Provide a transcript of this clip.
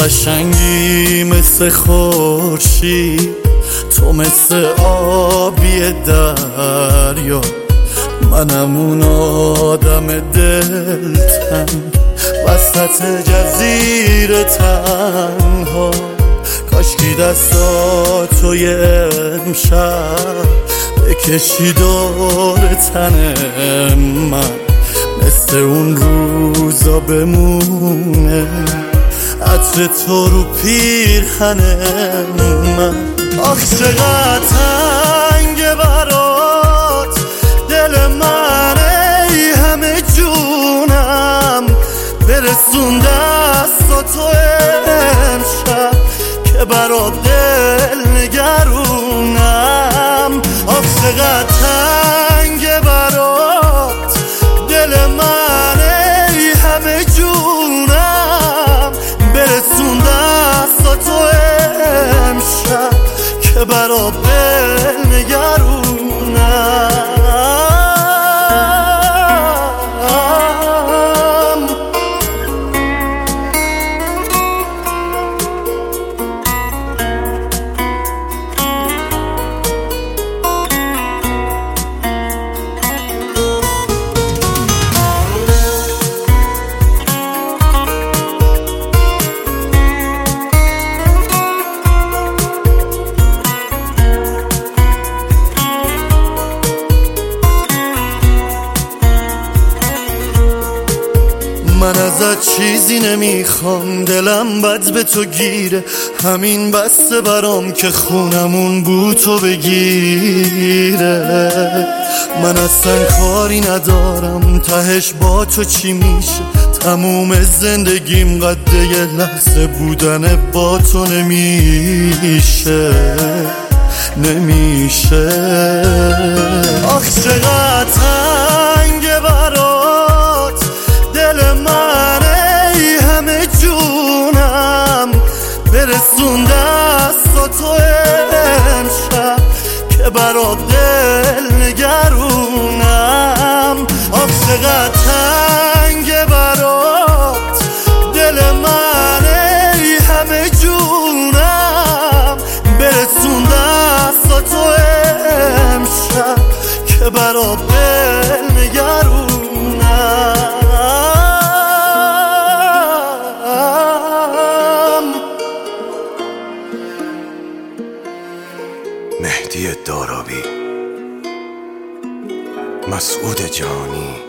قشنگی مثل خورشید، تو مثل آبی دریا، منم اون آدم دلتنگ وسط جزیره تنها. کاشکی دستاتو یه امشب بکشی دور تن من، مثل اون روزا بمونه عطر تو رو پیرهن من. آخ چقدر تنگه برات دل من، ای همه جونم برسون دستاتو امشب که برات دل نگرونم. آخ چقدر تنگه برات دل من، ای همه جونم برسون دستاتو امشب که برات دل نگرونم. من ازت چیزی نمیخوام، دلم بد به تو گیره، همین بسته برام که خونمون بو تو بگیره. من اصلا کاری ندارم تهش با تو چی میشه، تموم زندگیم قده یه لحظه بودن با تو نمیشه. آخ چقدر تنگه برات دل من، ای همه جونم برسون دستاتو امشب که برات دل نگرونم. آخ چقدر تنگه برات دل من، ای همه جونم برسون دستاتو امشب که برات دل نگرونم. مهدی دارابی، مسعود جانی.